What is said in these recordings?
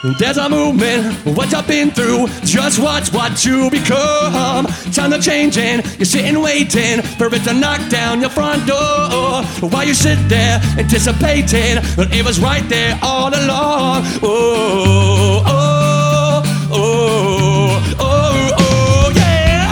There's a movement, what you've been through. Just watch what you become. Time to change and you're sitting waiting for it to knock down your front door. While you sit there anticipating, but it was right there all along. Oh, oh, oh, oh, oh, yeah.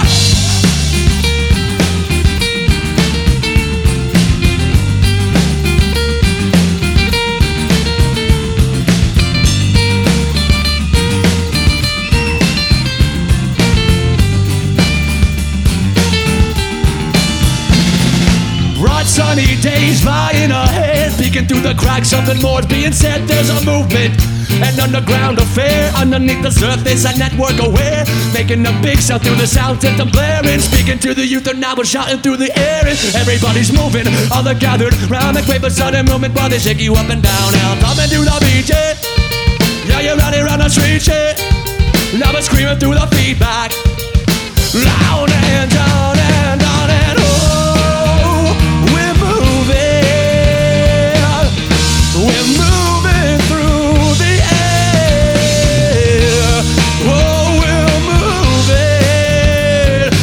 Bright sunny days lying ahead, peeking through the cracks, something more's being said. There's a movement, an underground affair, underneath the surface, a network aware, making a big sound through the sound system blaring, speaking to the youth and now we're shouting through the air, and everybody's moving, all are gathered round, make way for sudden movement while they shake you up and down. Now coming to the beach, yeah, you're running around the street, now we're screaming through the feedback, loud and down and down and oh, we're moving through the air. Oh, we're moving,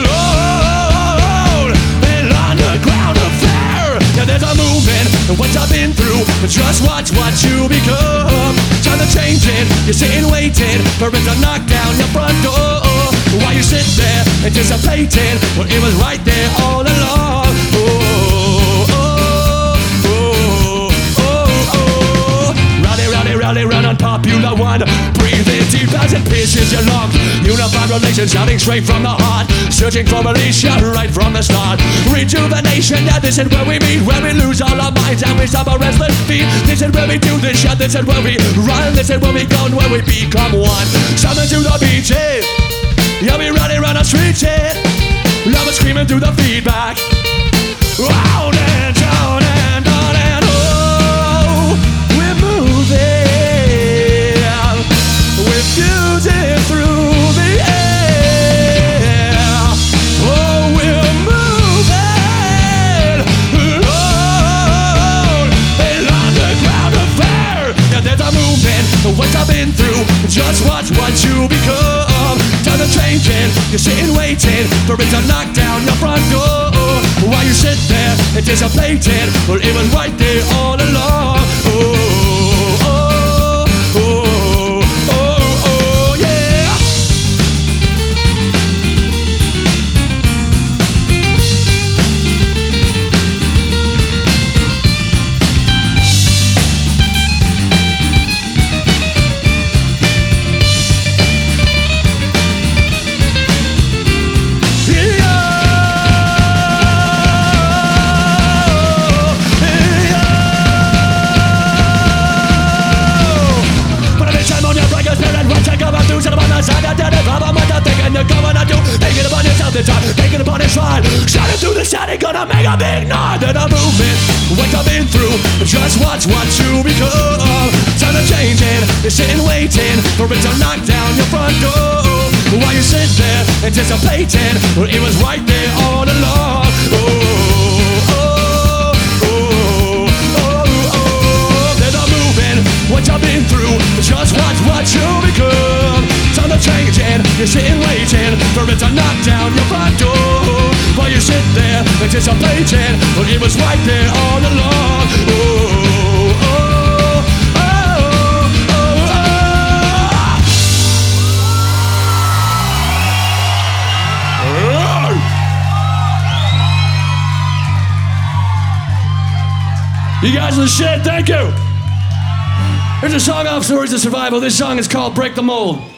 Lord, an underground affair. Yeah, there's a movement, and what you've been through, just watch what you become. Time to change it, you're sitting waiting for it to knock down your front door. While you sit there anticipating, well, it was right there all along. Oh, oh, oh, oh, oh. Rowdy, rowdy, rowdy, round on Popular One. Breathe in deep as it pierces your lungs. Unified relations shouting straight from the heart. Searching for Alicia right from the start. Rejuvenation, yeah, this is where we meet. Where we lose all our minds and we stop our restless feet. This is where we do this, yeah, this is where we run. This is where we go and where we become one. Something to the beaches. Yeah, we running around the streets, yeah. Love is screaming through the feedback. Round and down and on and oh, we're moving. We're fusing through the air. Oh, we're moving. Oh, an underground affair. Yeah, there's a movement, what I've been through. Just watch what you become. Time to change it, you're sitting waiting for it to knock down your front door. While you sit there anticipating, well, it was right there all along. Oh, oh, oh, oh, oh, yeah. Taking upon his ride, shining through the sun, gonna make a big noise. Then a movement, what I've been through, just watch what you become. Time to change it, you're sitting waiting for it to knock down your front door. While you sit there anticipating, well, it was right there all along. Oh, oh, oh, oh, oh. There's a movement, what you've been through, just watch what you become. Time to change it, you're sitting waiting for it to knock down your front door. While you sit there anticipating, well, it was right there all along. Oh, oh, oh, oh, oh. You guys are the shit, thank you. Here's a song off Stories of Survival. This song is called Break the Mold.